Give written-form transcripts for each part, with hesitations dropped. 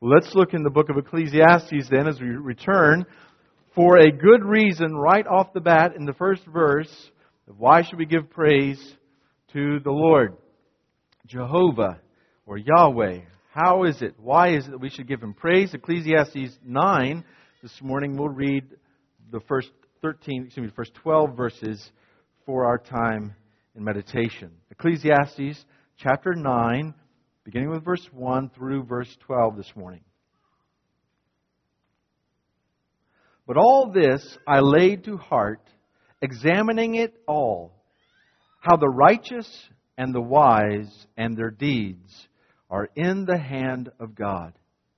Well, let's look in the book of Ecclesiastes then as we return for a good reason right off the bat in the first verse of why should we give praise to the Lord? Jehovah or Yahweh. How is it? Why is it that we should give Him praise? Ecclesiastes 9. This morning we'll read the first 12 verses for our time in meditation. Ecclesiastes chapter 9, beginning with verse 1 through verse 12 this morning. But all this I laid to heart, examining it all, how the righteous and the wise and their deeds are in the hand of God.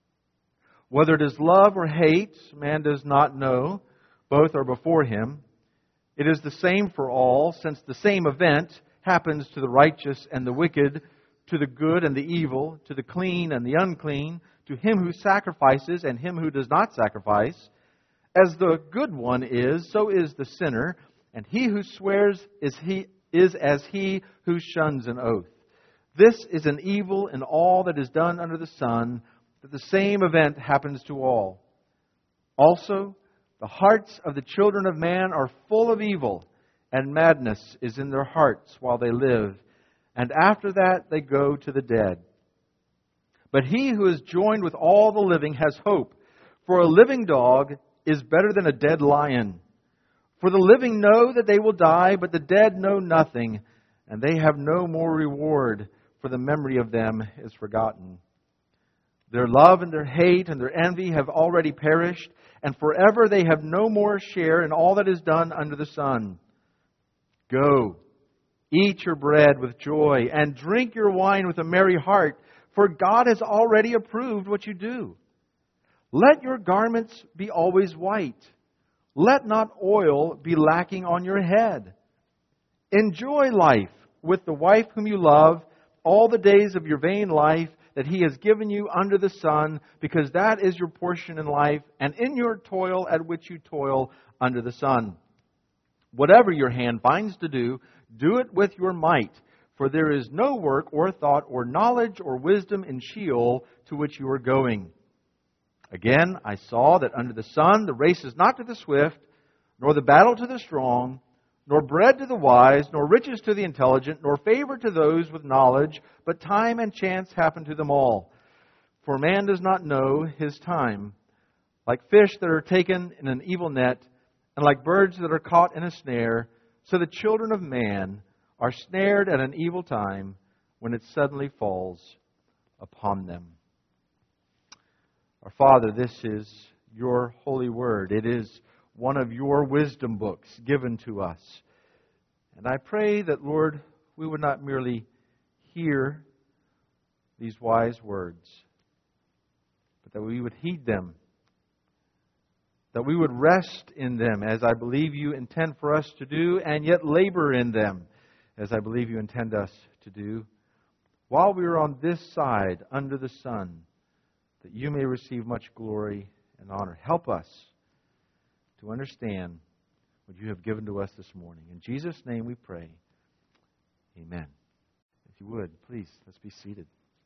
Whether it is love or hate, man does not know. Both are before Him. It is the same for all, since the same event happens to the righteous and the wicked, to the good and the evil, to the clean and the unclean, to him who sacrifices and him who does not sacrifice. As the good one is, so is the sinner, and he who swears is as he who shuns an oath. This is an evil in all that is done under the sun, that the same event happens to all. Also, the hearts of the children of man are full of evil, and madness is in their hearts while they live, and after that they go to the dead. But he who is joined with all the living has hope, for a living dog is better than a dead lion. For the living know that they will die, but the dead know nothing, and they have no more reward, for the memory of them is forgotten. Their love and their hate and their envy have already perished, and forever they have no more share in all that is done under the sun. Go, eat your bread with joy, and drink your wine with a merry heart, for God has already approved what you do. Let your garments be always white. Let not oil be lacking on your head. Enjoy life with the wife whom you love, all the days of your vain life that He has given you under the sun, because that is your portion in life, and in your toil at which you toil under the sun. Whatever your hand finds to do, do it with your might, for there is no work or thought or knowledge or wisdom in Sheol to which you are going. Again, I saw that under the sun the race is not to the swift, nor the battle to the strong, nor bread to the wise, nor riches to the intelligent, nor favor to those with knowledge, but time and chance happen to them all. For man does not know his time. Like fish that are taken in an evil net, and like birds that are caught in a snare, so the children of man are snared at an evil time when it suddenly falls upon them. Our Father, this is your holy word. It is one of your wisdom books given to us. And I pray that, Lord, we would not merely hear these wise words, but that we would heed them, that we would rest in them as I believe you intend for us to do, and yet labor in them as I believe you intend us to do, while we are on this side under the sun, that you may receive much glory and honor. Help us to understand what you have given to us this morning. In Jesus' name we pray. Amen. If you would, please, let's be seated.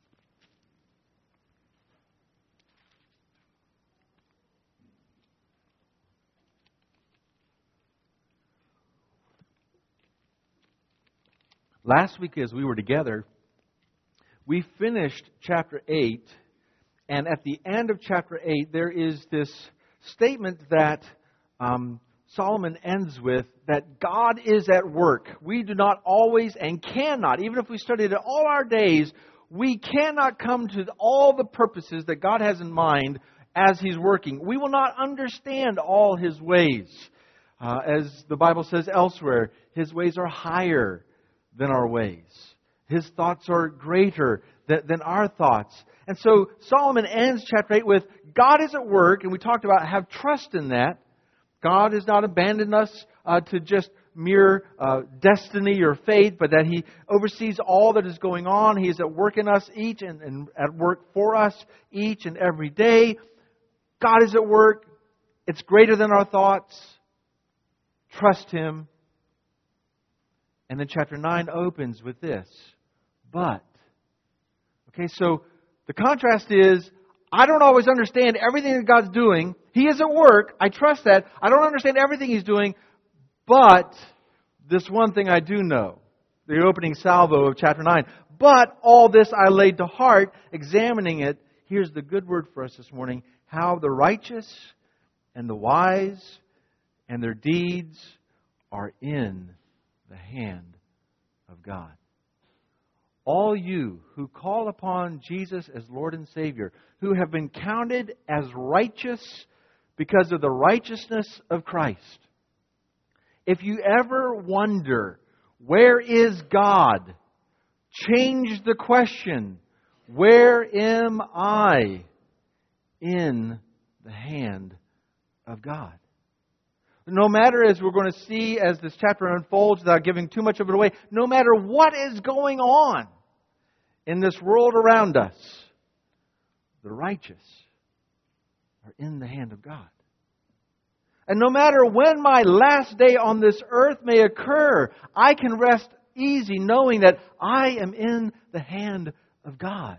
Last week as we were together, we finished chapter 8. And at the end of chapter 8, there is this statement that Solomon ends with, that God is at work. We do not always and cannot, even if we studied it all our days, we cannot come to all the purposes that God has in mind as He's working. We will not understand all His ways. As the Bible says elsewhere, His ways are higher than our ways. His thoughts are greater than our thoughts. And so Solomon ends chapter 8 with, God is at work, and we talked about have trust in that. God has not abandoned us to just mere destiny or fate, but that He oversees all that is going on. He is at work in us each and at work for us each and every day. God is at work. It's greater than our thoughts. Trust Him. And then chapter 9 opens with this. But. Okay, so the contrast is, I don't always understand everything that God's doing. He is at work. I trust that. I don't understand everything He's doing. But this one thing I do know. The opening salvo of chapter 9. But all this I laid to heart, examining it. Here's the good word for us this morning. How the righteous and the wise and their deeds are in the hand of God. All you who call upon Jesus as Lord and Savior, who have been counted as righteous because of the righteousness of Christ. If you ever wonder, where is God? Change the question. Where am I? In the hand of God. No matter, as we're going to see as this chapter unfolds, without giving too much of it away, no matter what is going on in this world around us, the righteous are in the hand of God. And no matter when my last day on this earth may occur, I can rest easy knowing that I am in the hand of God.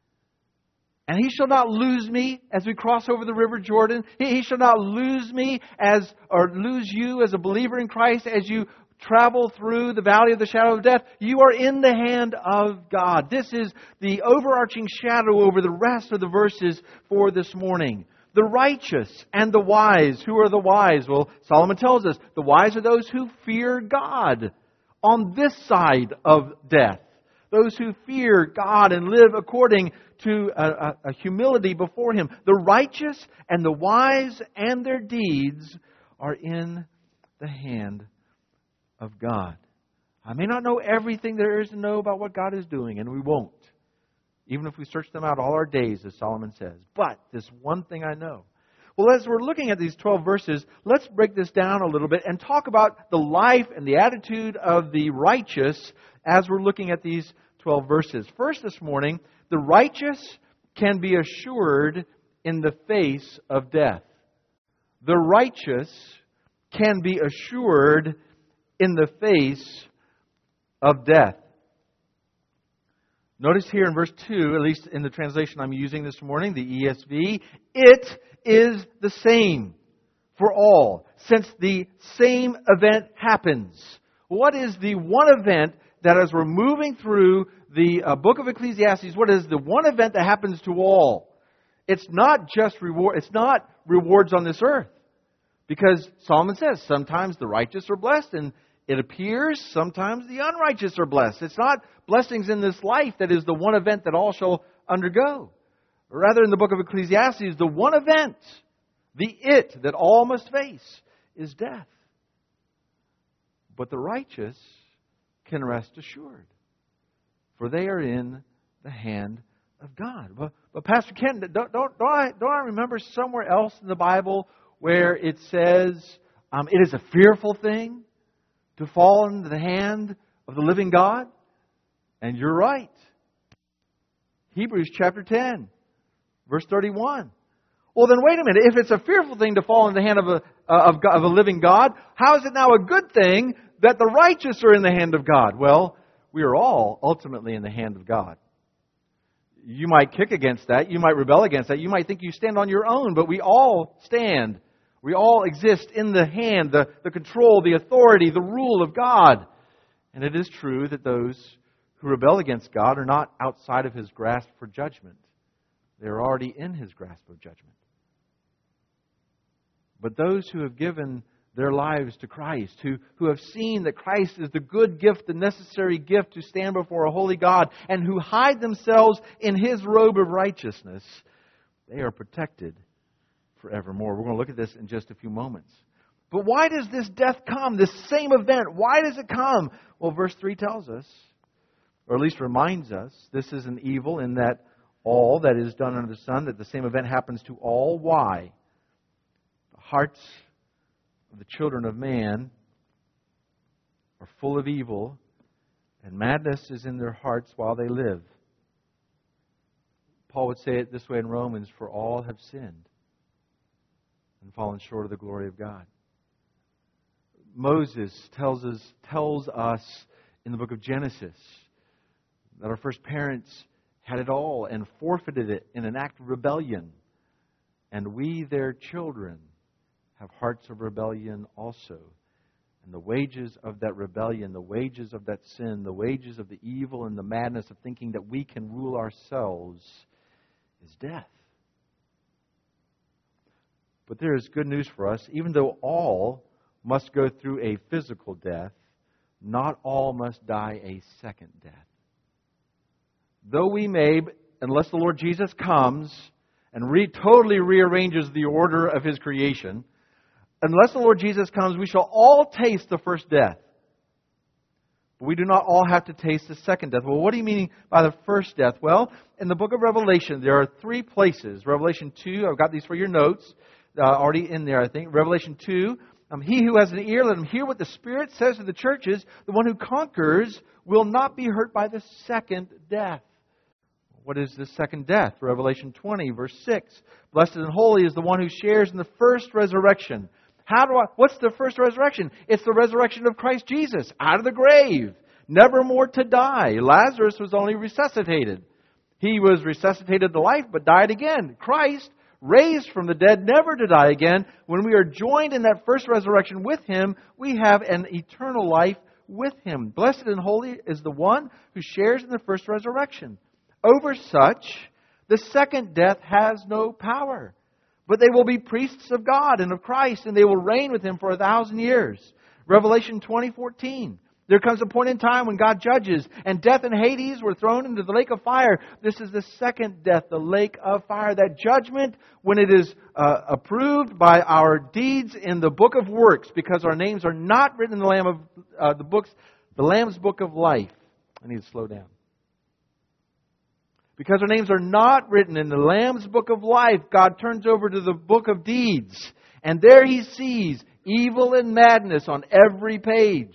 And He shall not lose me as we cross over the river Jordan. He shall not lose me or lose you as a believer in Christ as you travel through the valley of the shadow of death. You are in the hand of God. This is the overarching shadow over the rest of the verses for this morning. The righteous and the wise. Who are the wise? Well, Solomon tells us the wise are those who fear God on this side of death. Those who fear God and live according to a humility before Him. The righteous and the wise and their deeds are in the hand of God. I may not know everything there is to know about what God is doing, and we won't. Even if we search them out all our days, as Solomon says. But this one thing I know. Well, as we're looking at these 12 verses, let's break this down a little bit and talk about the life and the attitude of the righteous as we're looking at these 12 verses. First this morning, the righteous can be assured in the face of death. The righteous can be assured in the face of death. Notice here in verse 2, at least in the translation I'm using this morning, the ESV, it is the same for all, since the same event happens. What is the one event that as we're moving through the book of Ecclesiastes, what is the one event that happens to all? It's not just reward. It's not rewards on this earth. Because Solomon says sometimes the righteous are blessed, and it appears sometimes the unrighteous are blessed. It's not blessings in this life that is the one event that all shall undergo. Rather, in the book of Ecclesiastes, the one event, the it that all must face, is death. But the righteous can rest assured, for they are in the hand of God. But Pastor Ken, don't I remember somewhere else in the Bible where it says it is a fearful thing to fall into the hand of the living God? And you're right. Hebrews chapter 10, verse 31. Well, then wait a minute. If it's a fearful thing to fall in the hand of a living God, how is it now a good thing that the righteous are in the hand of God? Well, we are all ultimately in the hand of God. You might kick against that. You might rebel against that. You might think you stand on your own, but we all stand. We all exist in the hand, the control, the authority, the rule of God. And it is true that those who rebel against God are not outside of His grasp for judgment. They're already in His grasp of judgment. But those who have given their lives to Christ, who have seen that Christ is the good gift, the necessary gift to stand before a holy God, and who hide themselves in His robe of righteousness, they are protected forevermore. We're going to look at this in just a few moments. But why does this death come? This same event, why does it come? Well, verse 3 tells us, or at least reminds us, this is an evil in that all that is done under the sun, that the same event happens to all. Why? The hearts of the children of man are full of evil, and madness is in their hearts while they live. Paul would say it this way in Romans, for all have sinned and fallen short of the glory of God. Moses tells us in the book of Genesis that our first parents had it all and forfeited it in an act of rebellion. And we, their children, have hearts of rebellion also. And the wages of that rebellion, the wages of that sin, the wages of the evil and the madness of thinking that we can rule ourselves is death. But there is good news for us. Even though all must go through a physical death, not all must die a second death. Though we may, unless the Lord Jesus comes and totally rearranges the order of His creation, unless the Lord Jesus comes, we shall all taste the first death. But we do not all have to taste the second death. Well, what do you mean by the first death? Well, in the book of Revelation, there are 3 places. Revelation 2, I've got these for your notes, already in there, I think. Revelation 2, he who has an ear, let him hear what the Spirit says to the churches. The one who conquers will not be hurt by the second death. What is the second death? Revelation 20, verse 6. Blessed and holy is the one who shares in the first resurrection. What's the first resurrection? It's the resurrection of Christ Jesus out of the grave, never more to die. Lazarus was only resuscitated. He was resuscitated to life, but died again. Christ, raised from the dead, never to die again. When we are joined in that first resurrection with Him, we have an eternal life with Him. Blessed and holy is the one who shares in the first resurrection. Over such, the second death has no power. But they will be priests of God and of Christ, and they will reign with Him for 1,000 years. Revelation 20:14. There comes a point in time when God judges, and death and Hades were thrown into the lake of fire. This is the second death, the lake of fire. That judgment, when it is approved by our deeds in the book of works, because our names are not written in the Lamb's book of life. I need to slow down. Because our names are not written in the Lamb's book of life, God turns over to the book of deeds. And there He sees evil and madness on every page.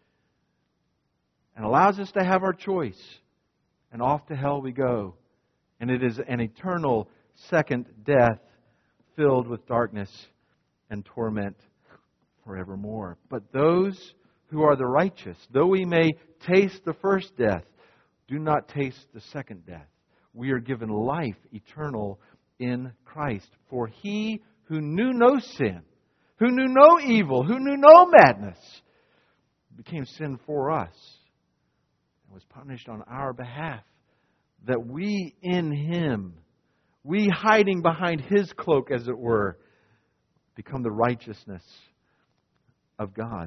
And allows us to have our choice. And off to hell we go. And it is an eternal second death filled with darkness and torment forevermore. But those who are the righteous, though we may taste the first death, do not taste the second death. We are given life eternal in Christ. For He who knew no sin, who knew no evil, who knew no madness, became sin for us and was punished on our behalf, that we in Him, we hiding behind His cloak, as it were, become the righteousness of God.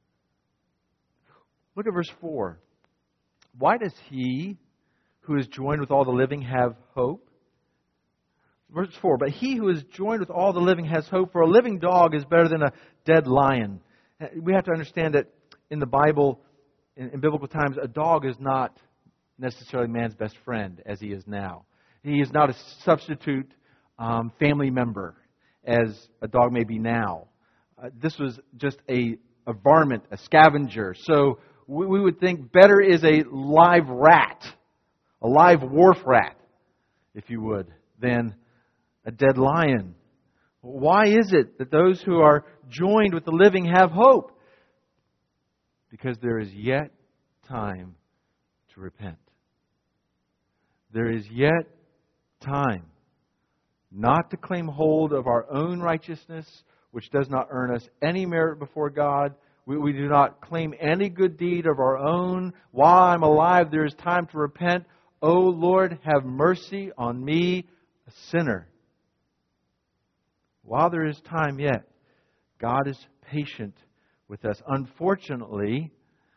Look at verse 4. Why does He who is joined with all the living have hope? Verse 4, but he who is joined with all the living has hope, for a living dog is better than a dead lion. We have to understand that in the Bible, in biblical times, a dog is not necessarily man's best friend as he is now. He is not a substitute family member as a dog may be now. This was just a varmint, a scavenger. So we would think better is a live rat, a live wharf rat, if you would, than a dead lion. Why is it that those who are joined with the living have hope? Because there is yet time to repent. There is yet time not to claim hold of our own righteousness, which does not earn us any merit before God. We do not claim any good deed of our own. While I'm alive, there is time to repent. O Lord, have mercy on me, a sinner. While there is time yet, God is patient with us. Unfortunately,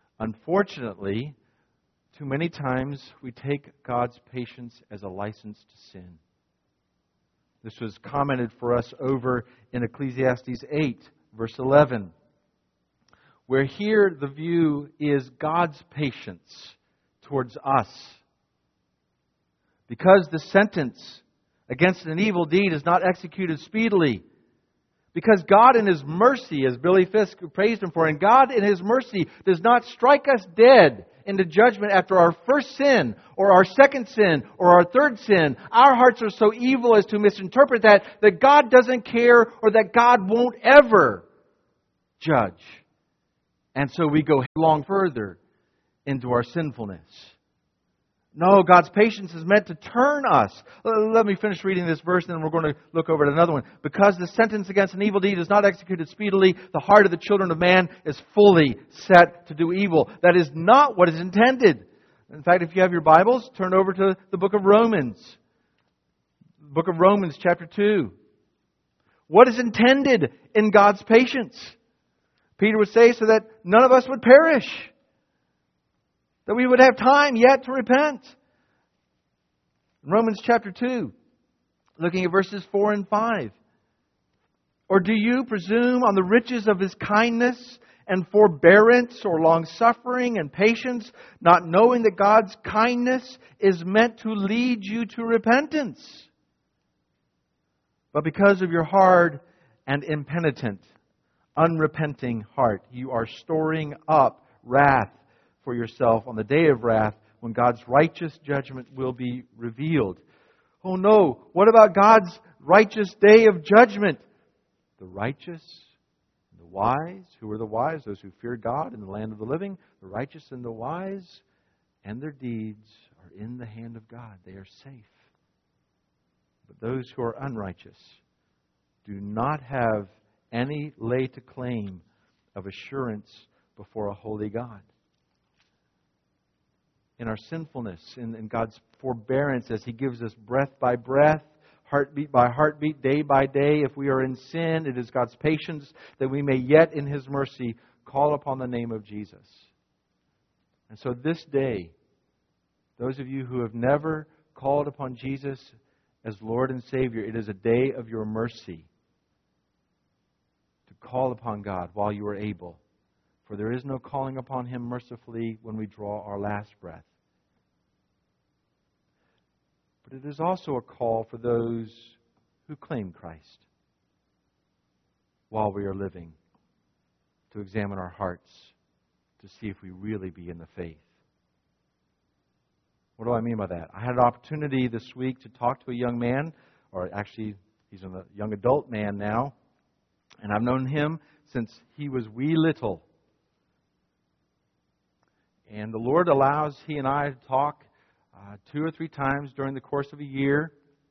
too many times we take God's patience as a license to sin. This was commented for us over in Ecclesiastes 8, verse 11, where here the view is God's patience towards us. Because the sentence against an evil deed is not executed speedily. Because God in His mercy, as Billy Fisk praised Him for, and God in His mercy does not strike us dead into judgment after our first sin, or our second sin, or our third sin. Our hearts are so evil as to misinterpret that God doesn't care, or that God won't ever judge. And so we go headlong further into our sinfulness. No, God's patience is meant to turn us. Let me finish reading this verse, and then we're going to look over at another one. Because the sentence against an evil deed is not executed speedily, the heart of the children of man is fully set to do evil. That is not what is intended. In fact, if you have your Bibles, turn over to the book of Romans. Book of Romans, chapter 2. What is intended in God's patience? Peter would say so that none of us would perish. That we would have time yet to repent. Romans chapter 2, looking at verses 4 and 5. Or do you presume on the riches of His kindness and forbearance or long-suffering and patience, not knowing that God's kindness is meant to lead you to repentance? But because of your hard and impenitent, unrepenting heart, you are storing up wrath for yourself on the day of wrath when God's righteous judgment will be revealed. Oh no, what about God's righteous day of judgment? The righteous and the wise, who are the wise? Those who fear God in the land of the living. The righteous and the wise and their deeds are in the hand of God. They are safe. But those who are unrighteous do not have any lay to claim of assurance before a holy God. In our sinfulness, in God's forbearance as He gives us breath by breath, heartbeat by heartbeat, day by day, if we are in sin, it is God's patience that we may yet in His mercy call upon the name of Jesus. And so this day, those of you who have never called upon Jesus as Lord and Savior, it is a day of your mercy to call upon God while you are able. For there is no calling upon Him mercifully when we draw our last breath. But it is also a call for those who claim Christ while we are living to examine our hearts to see if we really be in the faith. What do I mean by that? I had an opportunity this week to talk to a young man, or actually he's a young adult man now, and I've known him since he was wee little. And the Lord allows he and I to talk 2 or 3 times during the course of a year.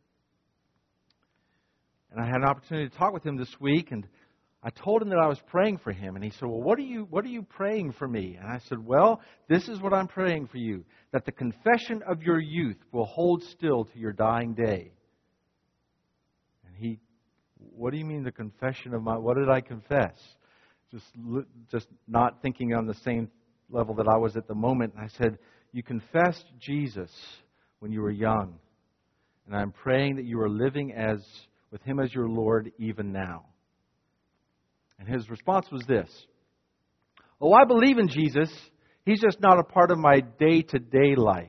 And I had an opportunity to talk with him this week, and I told him that I was praying for him. And he said, well, what are you praying for me? And I said, well, this is what I'm praying for you, that the confession of your youth will hold still to your dying day. And he, what do you mean the confession of my, what did I confess? Just not thinking on the same level that I was at the moment. And I said, you confessed Jesus when you were young. And I'm praying that you are living with Him as your Lord even now. And his response was this: oh, I believe in Jesus. He's just not a part of my day-to-day life.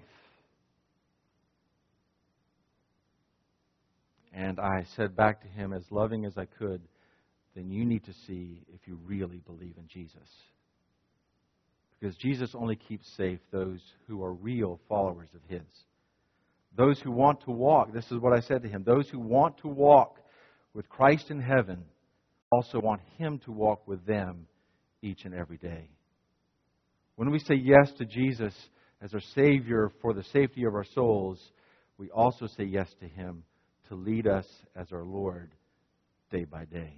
And I said back to him, as loving as I could, then you need to see if you really believe in Jesus. Because Jesus only keeps safe those who are real followers of His. Those who want to walk, this is what I said to him, those who want to walk with Christ in heaven also want Him to walk with them each and every day. When we say yes to Jesus as our Savior for the safety of our souls, we also say yes to Him to lead us as our Lord day by day.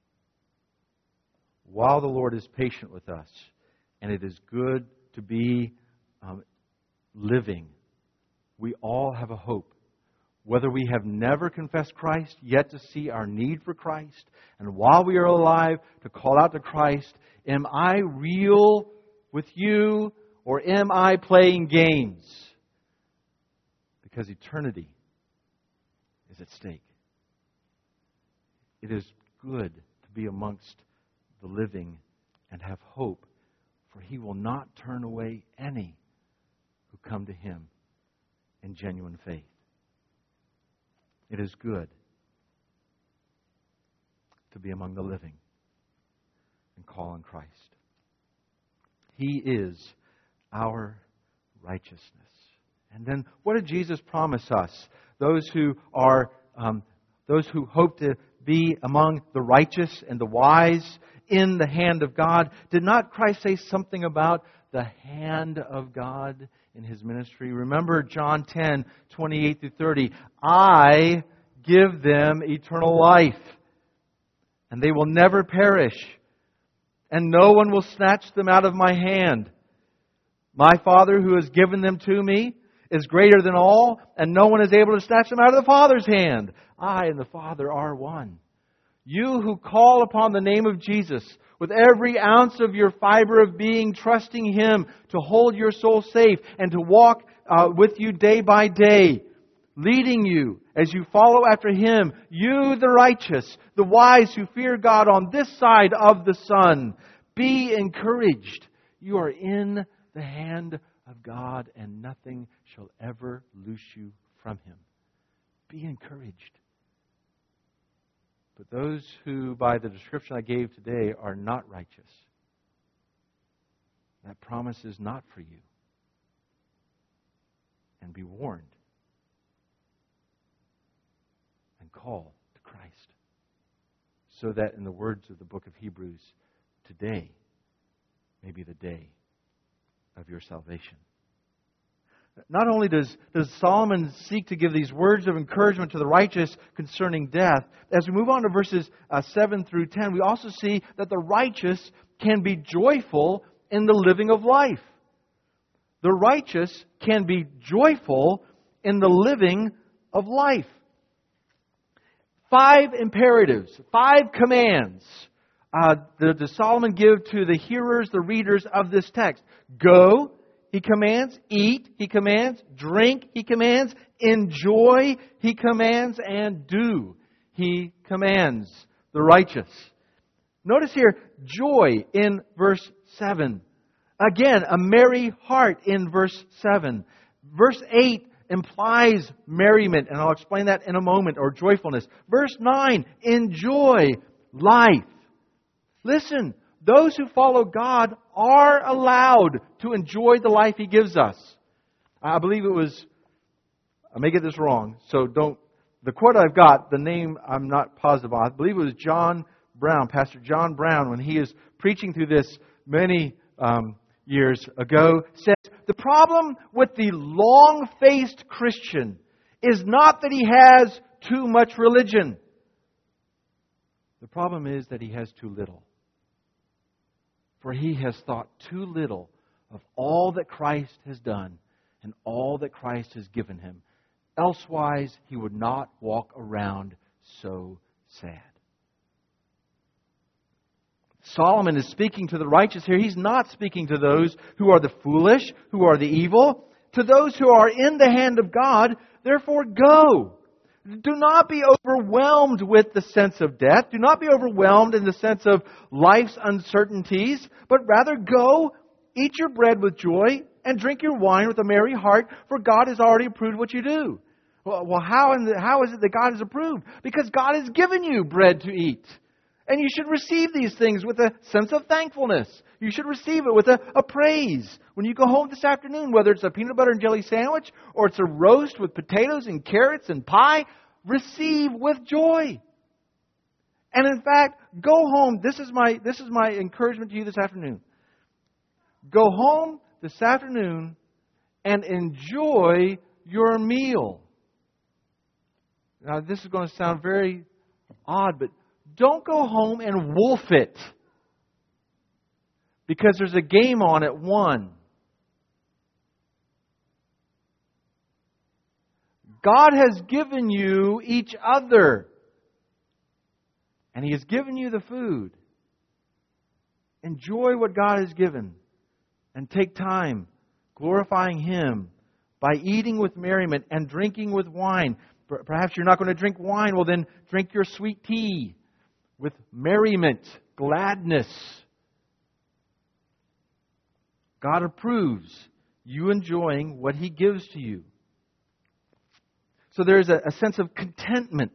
While the Lord is patient with us, and it is good to be living, we all have a hope. Whether we have never confessed Christ, yet to see our need for Christ, and while we are alive, to call out to Christ, am I real with you, or am I playing games? Because eternity is at stake. It is good to be amongst the living and have hope, for He will not turn away any who come to Him in genuine faith. It is good to be among the living and call on Christ. He is our righteousness. And then, what did Jesus promise us? Those who hope to be among the righteous and the wise in the hand of God. Did not Christ say something about the hand of God in His ministry. Remember John 10, 28 through 30. I give them eternal life, and they will never perish, and no one will snatch them out of my hand. My Father who has given them to me is greater than all, and no one is able to snatch them out of the Father's hand. I and the Father are one. You who call upon the name of Jesus with every ounce of your fiber of being, trusting Him to hold your soul safe and to walk with you day by day, leading you as you follow after Him, you the righteous, the wise who fear God on this side of the sun, be encouraged. You are in the hand of God, and nothing shall ever loose you from Him. Be encouraged. But those who, by the description I gave today, are not righteous, that promise is not for you. And be warned. And call to Christ. So that, in the words of the book of Hebrews, today may be the day of your salvation. Not only does Solomon seek to give these words of encouragement to the righteous concerning death, as we move on to verses 7 through 10, we also see that the righteous can be joyful in the living of life. The righteous can be joyful in the living of life. 5 imperatives, 5 commands does Solomon give to the hearers, the readers of this text. Go, He commands. Eat, He commands. Drink, He commands. Enjoy, He commands. And do, He commands the righteous. Notice here, joy in verse 7. Again, a merry heart in verse 7. Verse 8 implies merriment, and I'll explain that in a moment, or joyfulness. Verse 9, enjoy life. Listen, those who follow God are allowed to enjoy the life He gives us. I believe it was, I may get this wrong, so don't, the quote I've got, the name I'm not positive on, I believe it was John Brown, Pastor John Brown, when he is preaching through this many years ago, says, the problem with the long-faced Christian is not that he has too much religion. The problem is that he has too little. For he has thought too little of all that Christ has done and all that Christ has given him. Elsewise, he would not walk around so sad. Solomon is speaking to the righteous here. He's not speaking to those who are the foolish, who are the evil. To those who are in the hand of God, therefore go. Do not be overwhelmed with the sense of death. Do not be overwhelmed in the sense of life's uncertainties, but rather go, eat your bread with joy, and drink your wine with a merry heart, for God has already approved what you do. Well, how is it that God has approved? Because God has given you bread to eat. And you should receive these things with a sense of thankfulness. You should receive it with a praise. When you go home this afternoon, whether it's a peanut butter and jelly sandwich or it's a roast with potatoes and carrots and pie, receive with joy. And in fact, go home. This is my encouragement to you this afternoon. Go home this afternoon and enjoy your meal. Now, this is going to sound very odd, but don't go home and wolf it. Because there's a game on at 1. God has given you each other. And He has given you the food. Enjoy what God has given. And take time glorifying Him by eating with merriment and drinking with wine. Perhaps you're not going to drink wine. Well, then drink your sweet tea with merriment, gladness. God approves you enjoying what He gives to you. So there's a sense of contentment.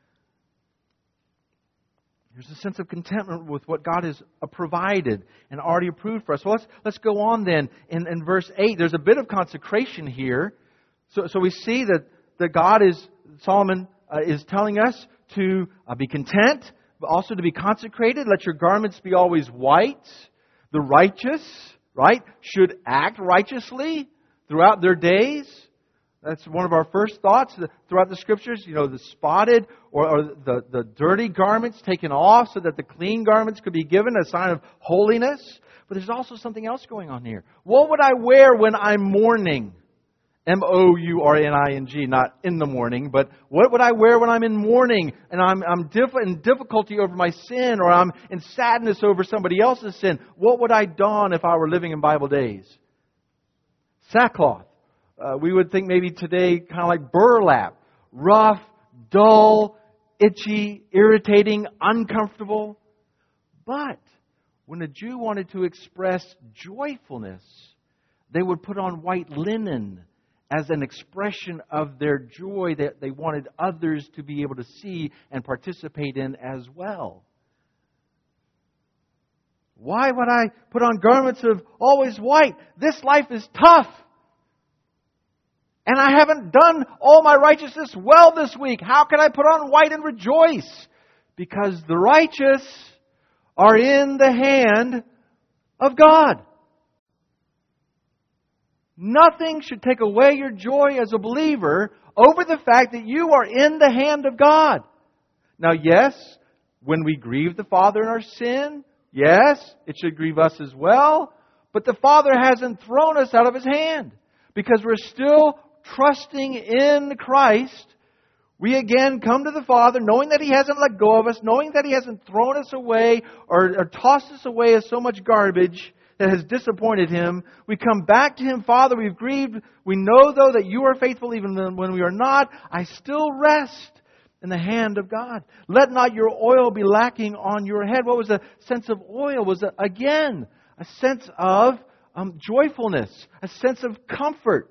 There's a sense of contentment with what God has provided and already approved for us. Well, let's go on then. In verse 8, there's a bit of consecration here. So we see that Solomon is telling us to be content, but also to be consecrated. Let your garments be always white. The righteous, right, should act righteously throughout their days. That's one of our first thoughts throughout the Scriptures. The spotted or the dirty garments taken off so that the clean garments could be given, a sign of holiness. But there's also something else going on here. What would I wear when I'm mourning? M-O-U-R-N-I-N-G, not in the morning, but what would I wear when I'm in mourning and I'm in difficulty over my sin, or I'm in sadness over somebody else's sin? What would I don if I were living in Bible days? Sackcloth. We would think maybe today kind of like burlap. Rough, dull, itchy, irritating, uncomfortable. But when a Jew wanted to express joyfulness, they would put on white linen as an expression of their joy that they wanted others to be able to see and participate in as well. Why would I put on garments of always white? This life is tough. And I haven't done all my righteousness well this week. How can I put on white and rejoice? Because the righteous are in the hand of God. Nothing should take away your joy as a believer over the fact that you are in the hand of God. Now, yes, when we grieve the Father in our sin, yes, it should grieve us as well. But the Father hasn't thrown us out of His hand, because we're still trusting in Christ. We again come to the Father knowing that He hasn't let go of us, knowing that He hasn't thrown us away or tossed us away as so much garbage that has disappointed Him. We come back to Him. Father, we've grieved. We know, though, that You are faithful even when we are not. I still rest in the hand of God. Let not your oil be lacking on your head. What was the sense of oil? Was, again, a sense of joyfulness, a sense of comfort.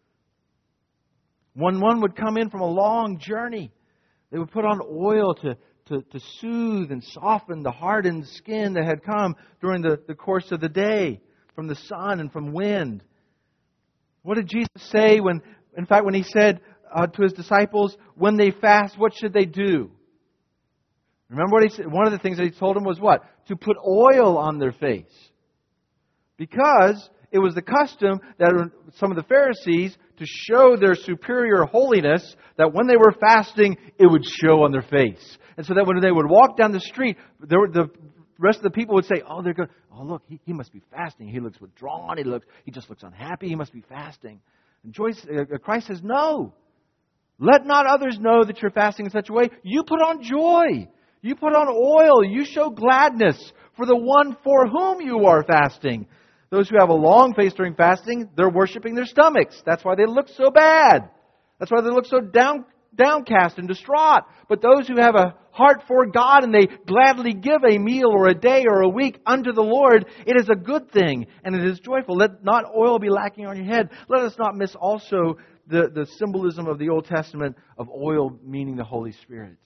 When one would come in from a long journey, they would put on oil to soothe and soften the hardened skin that had come during the course of the day from the sun and from wind. What did Jesus say when He said to His disciples, when they fast, what should they do? Remember what He said? One of the things that He told them was what? To put oil on their face. Because it was the custom that some of the Pharisees, to show their superior holiness, that when they were fasting, it would show on their face. And so that when they would walk down the street, the rest of the people would say, oh, look, he must be fasting. He looks withdrawn. He just looks unhappy. He must be fasting. And Christ says, no. Let not others know that you're fasting in such a way. You put on joy. You put on oil. You show gladness for the one for whom you are fasting. Those who have a long face during fasting, they're worshiping their stomachs. That's why they look so bad. That's why they look so downcast and distraught. But those who have a heart for God and they gladly give a meal or a day or a week unto the Lord, it is a good thing and it is joyful. Let not oil be lacking on your head. Let us not miss also the symbolism of the Old Testament of oil meaning the Holy Spirit.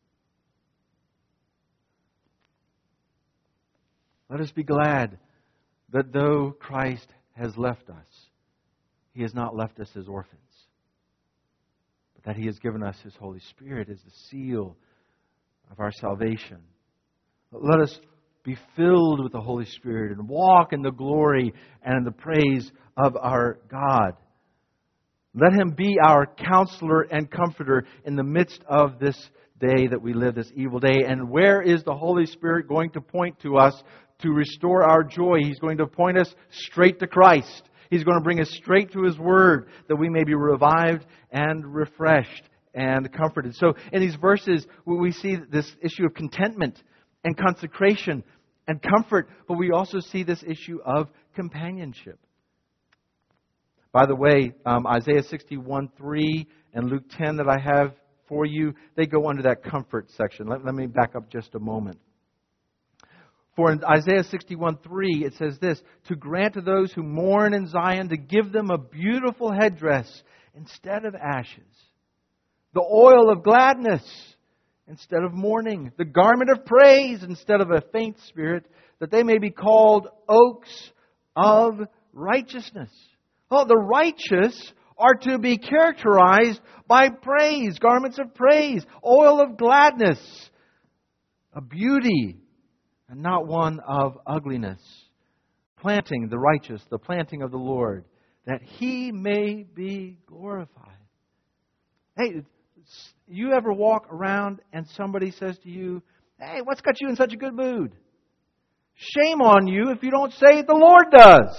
Let us be glad that though Christ has left us, He has not left us as orphans, but that He has given us His Holy Spirit as the seal of our salvation. Let us be filled with the Holy Spirit and walk in the glory and in the praise of our God. Let Him be our counselor and comforter in the midst of this day that we live, this evil day. And where is the Holy Spirit going to point to us to restore our joy? He's going to point us straight to Christ. He's going to bring us straight to His Word that we may be revived and refreshed and comforted. So in these verses, we see this issue of contentment and consecration and comfort, but we also see this issue of companionship. By the way, Isaiah 61:3 and Luke 10 that I have for you, they go under that comfort section. Let me back up just a moment. For in Isaiah 61:3, it says this, to grant to those who mourn in Zion, to give them a beautiful headdress instead of ashes, the oil of gladness instead of mourning, the garment of praise instead of a faint spirit, that they may be called oaks of righteousness. Oh, the righteous are to be characterized by praise, garments of praise, oil of gladness, a beauty, and not one of ugliness. planting the righteous, the planting of the Lord, that He may be glorified. Hey, you ever walk around and somebody says to you, hey, what's got you in such a good mood? Shame on you if you don't say the Lord does.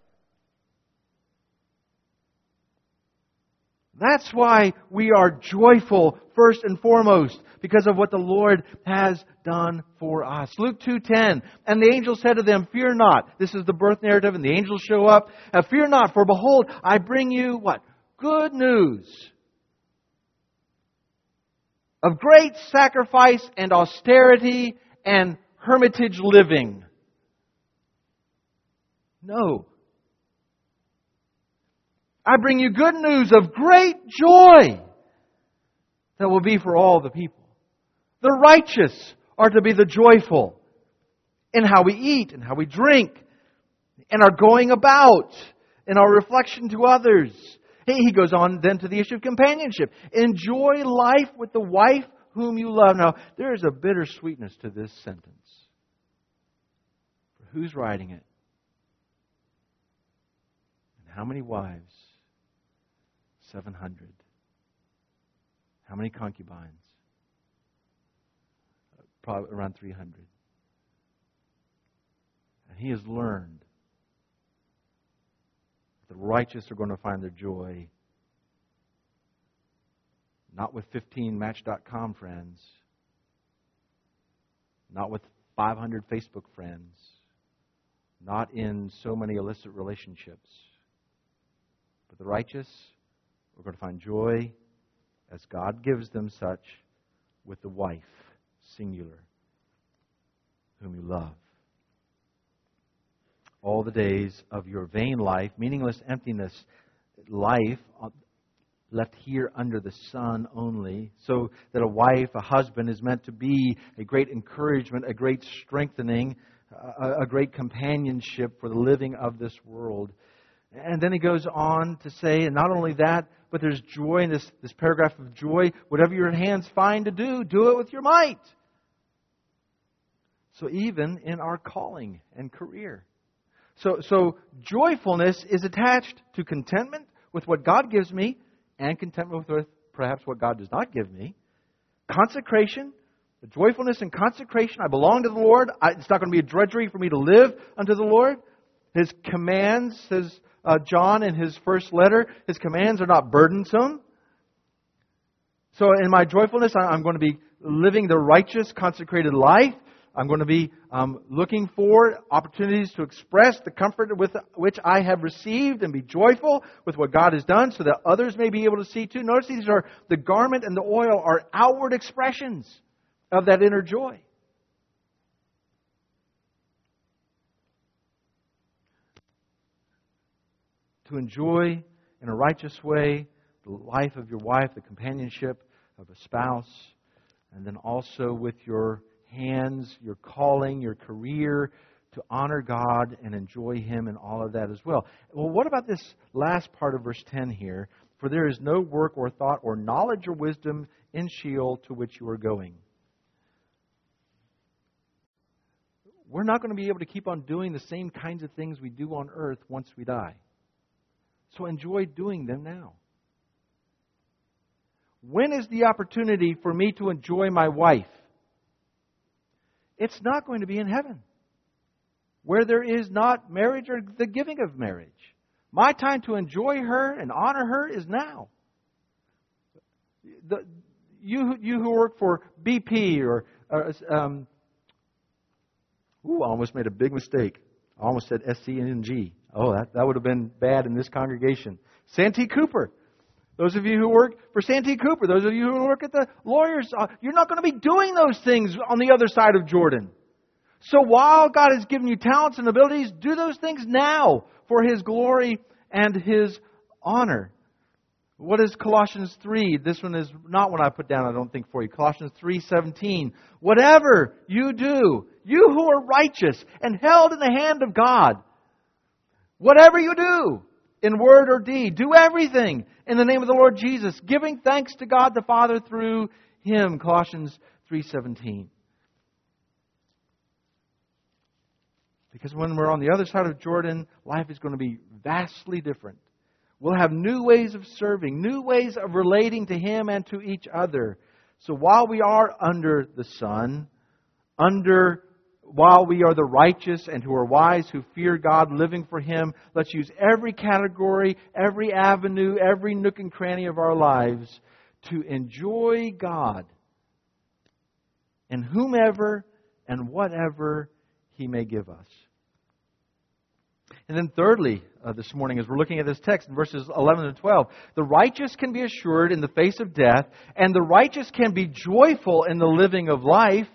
That's why we are joyful first and foremost, because of what the Lord has done for us. Luke 2:10, and the angel said to them, fear not. This is the birth narrative, and the angels show up. Fear not, for behold, I bring you what? Good news of great sacrifice and austerity and hermitage living. No. I bring you good news of great joy that will be for all the people. The righteous are to be the joyful in how we eat and how we drink, in our going about, in our reflection to others. He goes on then to the issue of companionship. Enjoy life with the wife whom you love. Now, there is a bittersweetness to this sentence. Who's writing it? And how many wives? 700. How many concubines? Probably around 300. And he has learned the righteous are going to find their joy not with 15 Match.com friends, not with 500 Facebook friends, not in so many illicit relationships, but the righteous are going to find joy as God gives them such with the wife, singular, whom you love. All the days of your vain life, meaningless emptiness life, left here under the sun only, so that a wife, a husband, is meant to be a great encouragement, a great strengthening, a great companionship for the living of this world. And then he goes on to say, and not only that, but there's joy in this paragraph of joy. Whatever your hands find to do it with your might. So even in our calling and career. So joyfulness is attached to contentment with what God gives me and contentment with perhaps what God does not give me. Consecration, the joyfulness and consecration. I belong to the Lord. It's not going to be a drudgery for me to live unto the Lord. His commands, says John in his first letter, His commands are not burdensome. So in my joyfulness, I'm going to be living the righteous, consecrated life. I'm going to be looking for opportunities to express the comfort with which I have received and be joyful with what God has done so that others may be able to see too. Notice these are the garment and the oil are outward expressions of that inner joy. To enjoy in a righteous way the life of your wife, the companionship of a spouse, and then also with your hands, your calling, your career, to honor God and enjoy Him in all of that as well. Well, what about this last part of verse 10 here? For there is no work or thought or knowledge or wisdom in Sheol to which you are going. We're not going to be able to keep on doing the same kinds of things we do on earth once we die. So enjoy doing them now. When is the opportunity for me to enjoy my wife? It's not going to be in heaven, where there is not marriage or the giving of marriage. My time to enjoy her and honor her is now. You who work for BP or I almost made a big mistake. I almost said SCNG. Oh, that would have been bad in this congregation. Santee Cooper. Those of you who work for Santee Cooper, those of you who work at the lawyers, you're not going to be doing those things on the other side of Jordan. So while God has given you talents and abilities, do those things now for His glory and His honor. What is Colossians 3? This one is not one I put down, I don't think, for you. Colossians 3:17. Whatever you do, you who are righteous and held in the hand of God, whatever you do, in word or deed, do everything in the name of the Lord Jesus, giving thanks to God the Father through Him. Colossians 3:17. Because when we're on the other side of Jordan, life is going to be vastly different. We'll have new ways of serving, new ways of relating to Him and to each other. So while we are under the sun, while we are the righteous and who are wise, who fear God, living for Him, let's use every category, every avenue, every nook and cranny of our lives to enjoy God and whomever and whatever He may give us. And then thirdly, this morning, as we're looking at this text in verses 11 and 12, the righteous can be assured in the face of death, and the righteous can be joyful in the living of life.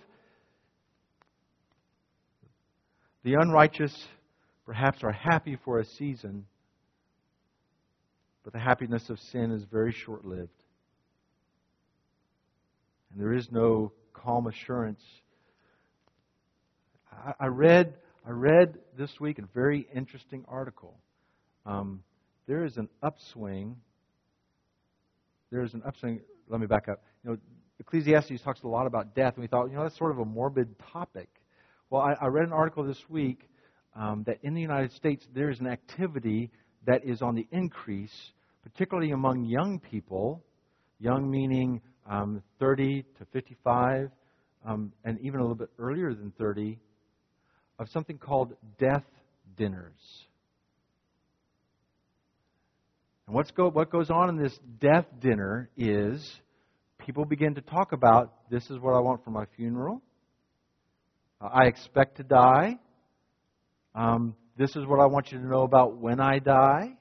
The unrighteous perhaps are happy for a season, but the happiness of sin is very short-lived. And there is no calm assurance. I read this week a very interesting article. There is an upswing. Let me back up. Ecclesiastes talks a lot about death, and we thought, that's sort of a morbid topic. Well, I read an article this week that in the United States there is an activity that is on the increase, particularly among young people, young meaning 30 to 55, and even a little bit earlier than 30, of something called death dinners. And what goes on in this death dinner is people begin to talk about, this is what I want for my funeral. I expect to die. This is what I want you to know about when I die.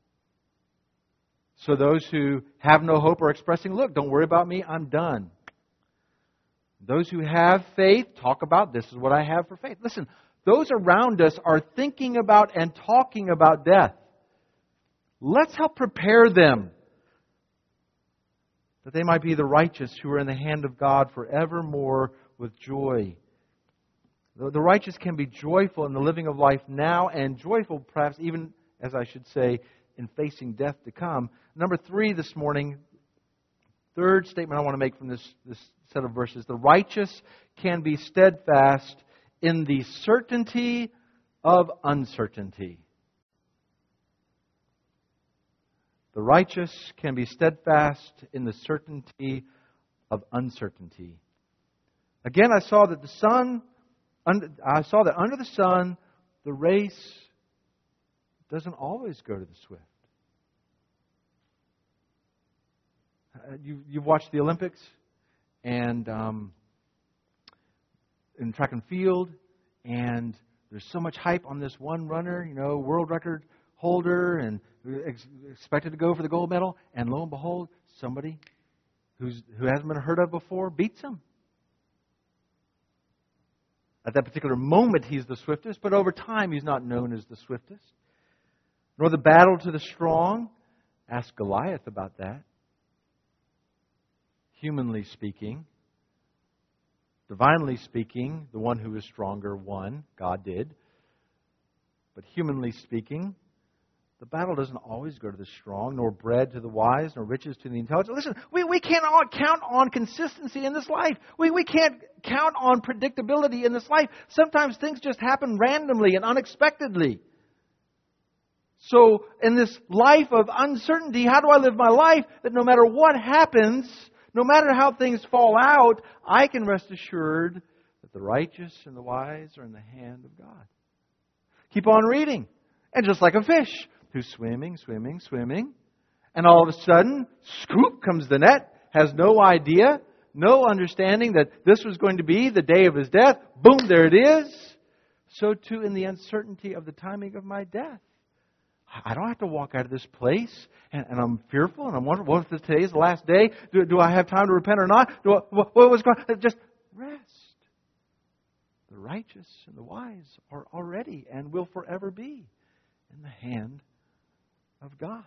So those who have no hope are expressing, look, don't worry about me, I'm done. Those who have faith talk about, this is what I have for faith. Listen, those around us are thinking about and talking about death. Let's help prepare them that they might be the righteous who are in the hand of God forevermore with joy. The righteous can be joyful in the living of life now, and joyful perhaps even, as I should say, in facing death to come. Number 3 this morning, third statement I want to make from this set of verses. The righteous can be steadfast in the certainty of uncertainty. The righteous can be steadfast in the certainty of uncertainty. Again, I saw that under the sun, the race doesn't always go to the swift. You've watched the Olympics, and in track and field, and there's so much hype on this one runner, world record holder, and expected to go for the gold medal, and lo and behold, somebody who hasn't been heard of before beats him. At that particular moment, he's the swiftest, but over time, he's not known as the swiftest. Nor the battle to the strong. Ask Goliath about that. Humanly speaking, divinely speaking, the one who is stronger won. God did. But humanly speaking, the battle doesn't always go to the strong, nor bread to the wise, nor riches to the intelligent. Listen, we can't count on consistency in this life. We can't count on predictability in this life. Sometimes things just happen randomly and unexpectedly. So in this life of uncertainty, how do I live my life that no matter what happens, no matter how things fall out, I can rest assured that the righteous and the wise are in the hand of God. Keep on reading. And just like a fish who's swimming, and all of a sudden, scoop comes the net, has no idea, no understanding that this was going to be the day of his death. Boom, there it is. So too in the uncertainty of the timing of my death. I don't have to walk out of this place, and I'm fearful, and I'm wondering, what if today is the last day? Do I have time to repent or not? What was going on? Just rest. The righteous and the wise are already and will forever be in the hand of God.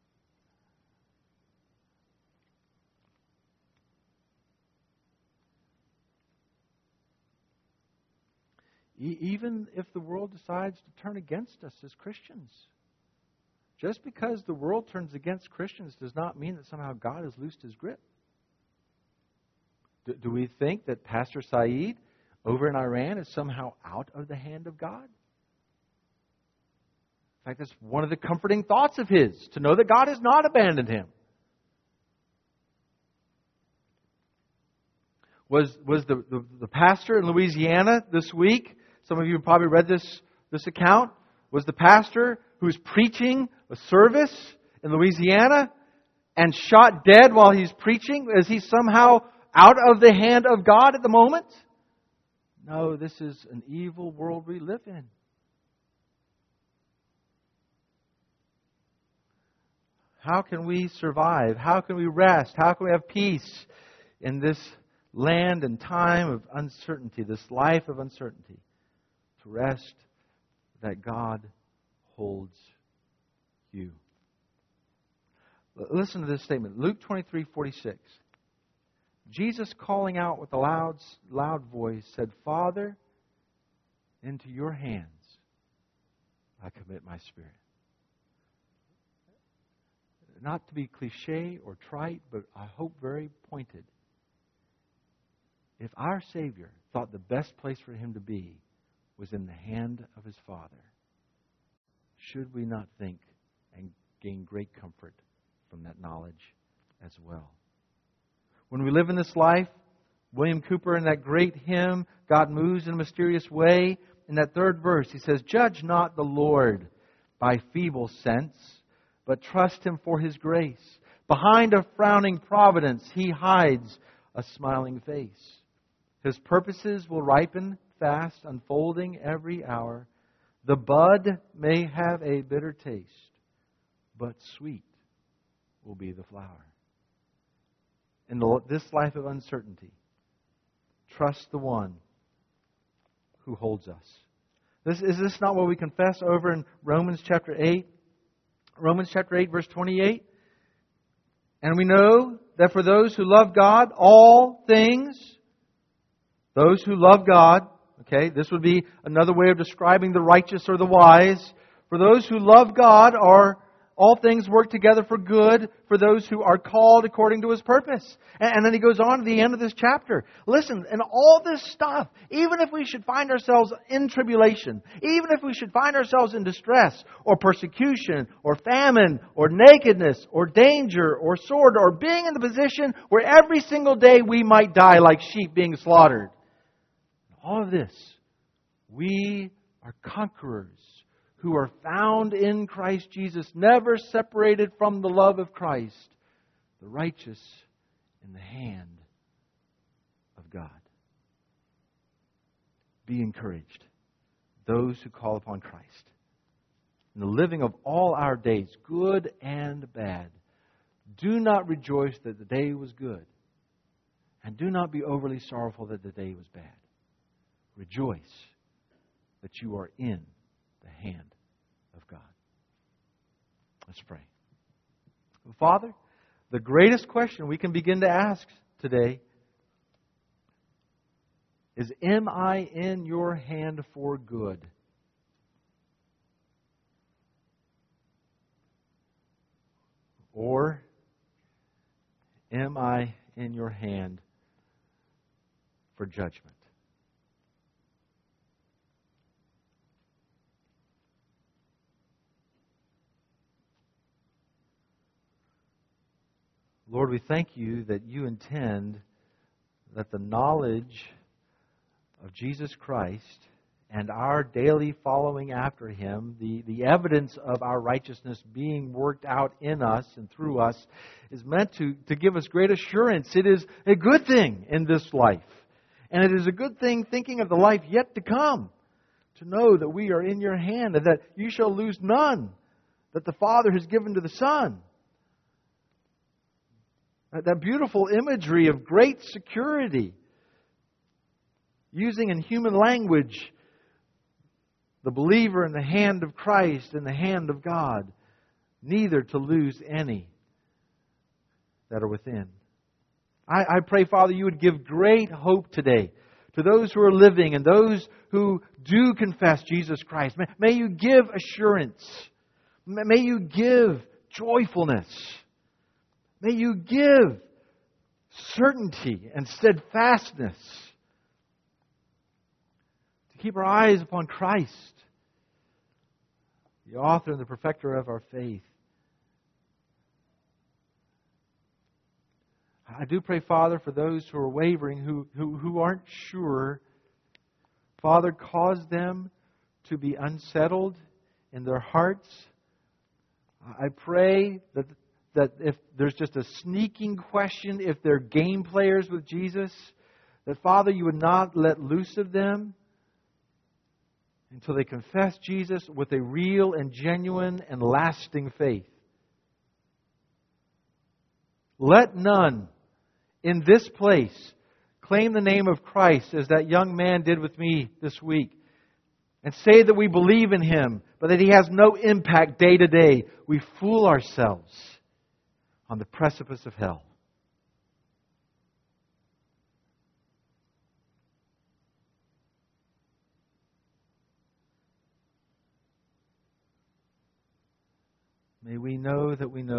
Even if the world decides to turn against us as Christians, just because the world turns against Christians does not mean that somehow God has loosed His grip. Do we think that Pastor Saeed over in Iran is somehow out of the hand of God? In fact, that's one of the comforting thoughts of his, to know that God has not abandoned him. Was the pastor in Louisiana this week, some of you have probably read this account, was the pastor who was preaching a service in Louisiana and shot dead while he's preaching? Is he somehow out of the hand of God at the moment? No, this is an evil world we live in. How can we survive? How can we rest? How can we have peace in this land and time of uncertainty, this life of uncertainty? To rest that God holds you. Listen to this statement. Luke 23:46. Jesus, calling out with a loud voice, said, Father, into your hands I commit my spirit. Not to be cliche or trite, but I hope very pointed. If our Savior thought the best place for Him to be was in the hand of His Father, should we not think and gain great comfort from that knowledge as well? When we live in this life, William Cooper in that great hymn, God Moves in a Mysterious Way, in that third verse, he says, Judge not the Lord by feeble sense, but trust Him for His grace. Behind a frowning providence, He hides a smiling face. His purposes will ripen fast, unfolding every hour. The bud may have a bitter taste, but sweet will be the flower. In this life of uncertainty, trust the One who holds us. Is this not what we confess over in Romans chapter 8? Romans chapter 8, verse 28. And we know that for those who love God, all things, those who love God, okay, this would be another way of describing the righteous or the wise. For those who love God, all things work together for good for those who are called according to His purpose. And then he goes on to the end of this chapter. Listen, and all this stuff, even if we should find ourselves in tribulation, even if we should find ourselves in distress, or persecution, or famine, or nakedness, or danger, or sword, or being in the position where every single day we might die like sheep being slaughtered. All of this, we are conquerors who are found in Christ Jesus, never separated from the love of Christ, the righteous in the hand of God. Be encouraged, those who call upon Christ. In the living of all our days, good and bad, do not rejoice that the day was good, and do not be overly sorrowful that the day was bad. Rejoice that you are in the hand of God. Let's pray. Father, the greatest question we can begin to ask today is, am I in your hand for good? Or am I in your hand for judgment? Lord, we thank You that You intend that the knowledge of Jesus Christ and our daily following after Him, the evidence of our righteousness being worked out in us and through us, is meant to give us great assurance. It is a good thing in this life. And it is a good thing thinking of the life yet to come, to know that we are in Your hand and that You shall lose none that the Father has given to the Son. That beautiful imagery of great security, using in human language the believer in the hand of Christ, in the hand of God, neither to lose any that are within. I pray, Father, You would give great hope today to those who are living and those who do confess Jesus Christ. May You give assurance. May You give joyfulness. May You give certainty and steadfastness to keep our eyes upon Christ. the author and the perfecter of our faith. I do pray, Father, for those who are wavering, who aren't sure. Father, cause them to be unsettled in their hearts. I pray that if there's just a sneaking question, if they're game players with Jesus, that, Father, you would not let loose of them until they confess Jesus with a real and genuine and lasting faith. Let none in this place claim the name of Christ as that young man did with me this week and say that we believe in Him, but that He has no impact day to day. We fool ourselves on the precipice of hell. May we know that we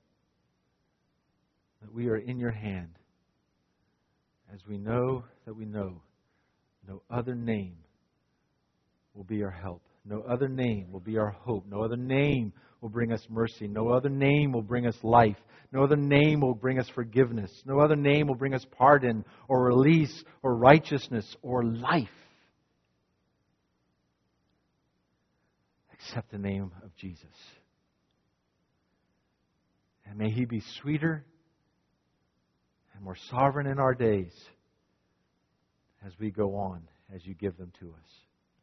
are in Your hand, as we know that we know no other name will be our help. No other name will be our hope. No other name will bring us mercy. No other name will bring us life. No other name will bring us forgiveness. No other name will bring us pardon or release or righteousness or life except the name of Jesus. And may He be sweeter and more sovereign in our days as we go on, as You give them to us.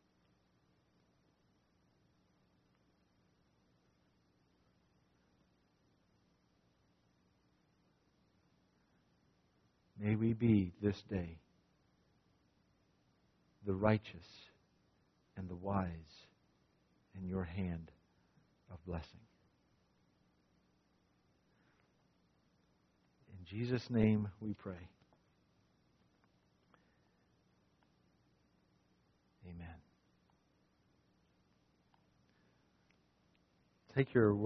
May we be this day the righteous and the wise in Your hand of blessing. In Jesus' name we pray. Amen. Take your